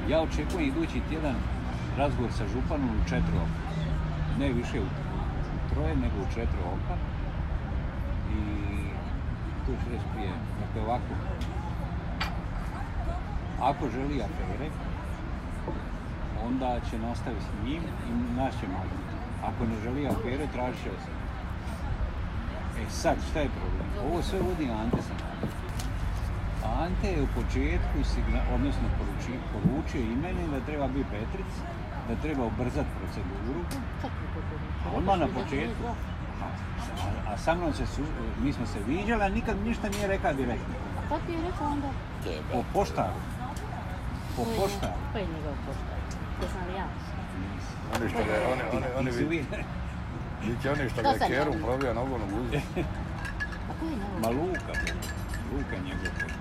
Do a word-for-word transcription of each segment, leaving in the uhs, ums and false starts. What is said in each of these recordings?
Ja očekujem idući tjedan razgovor sa županom u četiri oka. Ne više u troje, nego u četiri oka. I tu ću reći prije. Dakle, ovako. Ako želi afere, onda će nastaviti s njim i nas će magnuti. Ako ne želi afere, tražit će se. E sad, šta je problem? Ovo sve vodi Ante Sanader. Ante je u početku, signa, odnosno poruči, poručio i meni da treba biti Petric, da treba ubrzati proceduru. A odmah na početku. A, a, a sa mnom se, su, mi smo se viđali, a nikad ništa nije rekao direktno. A kako je rekao onda? Po poštaru. Po poštaru. Ko je njegov poštar? To sam li ja? Oni što ga, oni, oni, oni, oni, Vidite oni što ga je Kerum probio nogom u guzi. A ko je njegov? Ma Luka, Luka je njegov poštar.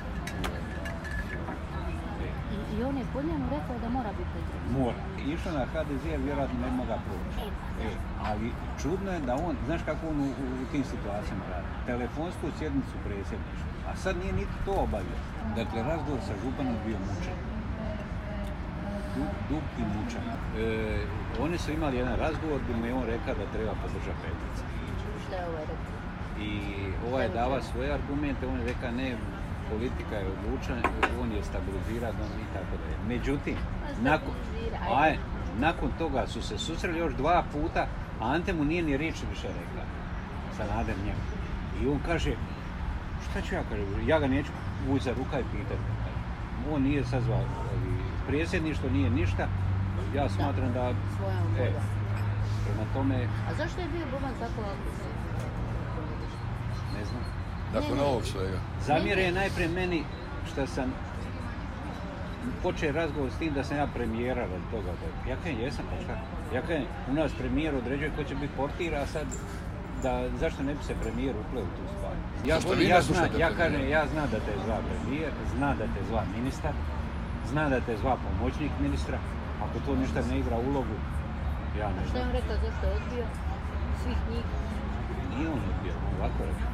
I on je po njemu rekao da mora biti Petric. Mora. Išao na ha de ze, vjerojatno ne moga proći. E, ali čudno je da on, znaš kako on u, u tim situacijama radi? Telefonsku sjednicu predsjedništva. A sad nije niti to obavio. Dakle, razgovor sa županom bio mučan. Dug, dug i mučan. E, oni su imali jedan razgovor gdje mu je on rekao da treba podržati Petrica. Šta je ovaj rekao? I ovaj je dava svoje argumente, on je rekao ne, politika je odlučena, on je stabiliziran i tako da je. Međutim, nakon, aj, nakon toga su se susreli još dva puta, a Ante mu nije ni riječi više rekla. Sanader njemu. I on kaže, šta ću ja kažem, ja ga neću ući za ruka i pitati. On nije sazvao predsjedništvo, nije ništa. Ja smatram da... Svojom e, prema tome... A zašto je bio Boban tako agresivno? Ne znam. Nakon ovog svega. Zamjere je najprije meni što sam počeo razgovor s tim da sam ja premijera od toga. Ja kajem jesam, pa šta? Ja kajem, u nas premijer određuje ko će biti portir, a sad da, zašto ne bi se premijer upleo u tu stvar? Ja, govorim, ja, zna, ja kažem, ja znam da te zva premijer, zna da te zva ministar, zna da te zva pomoćnik ministra, ako to ništa ne igra ulogu, ja ne znam. Šta je on rekao, zašto je odbio svih njih? Nije on odbio, on ovako rekao.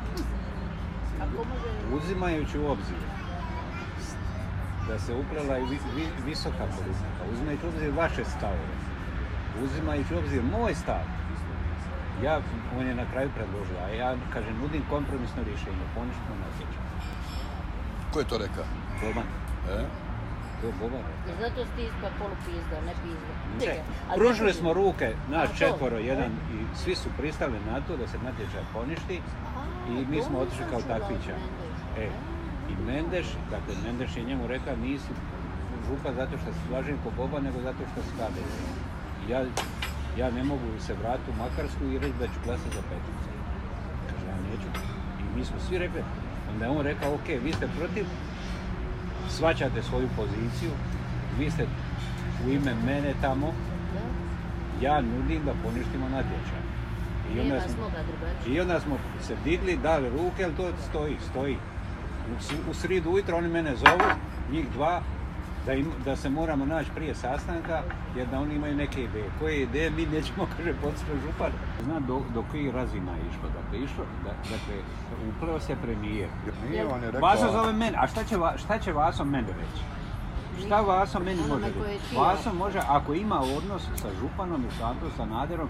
Uzimajući u obzir da se uplela i vi, vi, visoka politika, uzimajući u obzir vaše stavove, uzimajući u obzir moj stav, ja, on je na kraju predložio, a ja, kažem, nudim kompromisno rješenje, poništimo natječaj. Ko je to rekao? Boban. E? To je Boban. I zato ste ispod polupizda, ne pizda. Ne, pružili smo ruke, naš četvoro, jedan, i svi su pristali na to da se natječaj poništi. I mi smo otišli kao takvića. E, i Mendeš, dakle Mendeš je njemu rekao nisi župa zato što se slažem ko Boba, nego zato što se ha de ze. Ja, ja ne mogu se vratiti u Makarsku i reći da ću glasati za Petrica. Kaže, ja neću. I mi smo svi rekli, onda je on rekao, ok, vi ste protiv, shvaćate svoju poziciju, vi ste u ime mene tamo, ja nudim da poništimo natječaj. I onda, smo, I onda smo se digli, dali ruke, ali to stoji, stoji. U, u sridu ujutro oni mene zovu, njih dva, da, im, da se moramo naći prije sastanka, jer da oni imaju neke ideje. Koje ideje mi nećemo, kaže, podsjetiti župan. Zna do, do koji razina je išlo. Dakle, išlo, da, dakle, upleo se premijer. Vaso zove mene, a šta će, šta će Vaso mene reći? Šta Vaso meni može reći? Vaso može, ako ima odnos sa županom i sa Antom Sanaderom,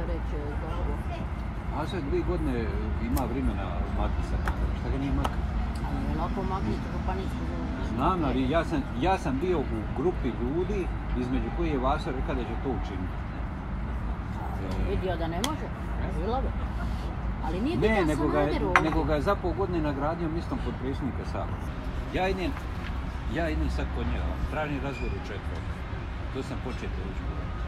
Vaso je dvije godine ima vremena maknuti sa Sanaderom. Šta ga nije maknuti? Ali je lako maknuti županičku zonu. Znam, ali ja sam, ja sam bio u grupi ljudi između koji je Vaso rekao da će to učiniti. Vidio da ne može? Bilo bi. Ali nije ne, bitan nego ga, je, Sanaderu. nego ga je za pol godine nagradio mistom potpredsjednika Sabora. Ja idem, ja idem sad kod njega, tražim razgovor u četvrtak. To sam počeo ući.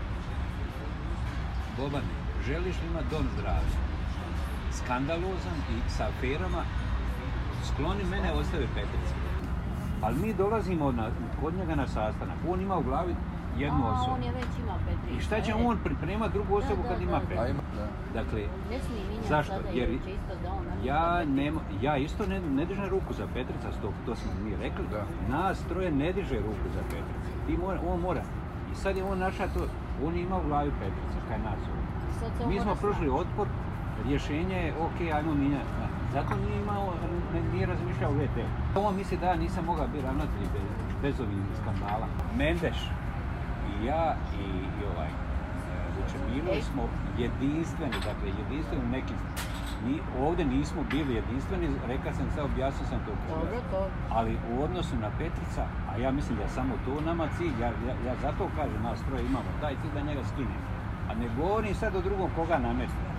Bobane, želiš li imati dom zdravlja? Skandalozan i sa aferama, skloni mene, ostavi Petrica. Ali mi dolazimo na, kod njega na sastanak. On ima u glavi jednu A, osobu. on je već ima Petrica. I šta će on pripremati drugu osobu da, kad da, ima da, Petrica? Dakle, ne smije minjati zašto? sada Jer jer će isto da on ja, nema, ja isto ne, ne dižem ruku za Petrica, to, to smo mi rekli. Da. Nas troje ne diže ruku za Petrica. Ti mora, on mora. I sad je on našao to, on ima u glavi Petrica, kaj nas. Mi smo prošli otpor, rješenje je ok, ajmo minjati. Zato nije imao, nije razmišljao o V T. Ovo misli da ja nisam mogao biti ravnatelj bez, bez ovih skandala. Mendeš i ja i, i ovaj Vučemilović smo jedinstveni, dakle jedinstveni u nekim... Ni, ovdje nismo bili jedinstveni, rekao sam sad, objasnio sam to to. Ali u odnosu na Petrica, a ja mislim da samo to nama cilj, ja, ja, ja zato kažem, nas troje imamo taj cilj da njega skinem. A ne govorim sad o drugom koga nametne.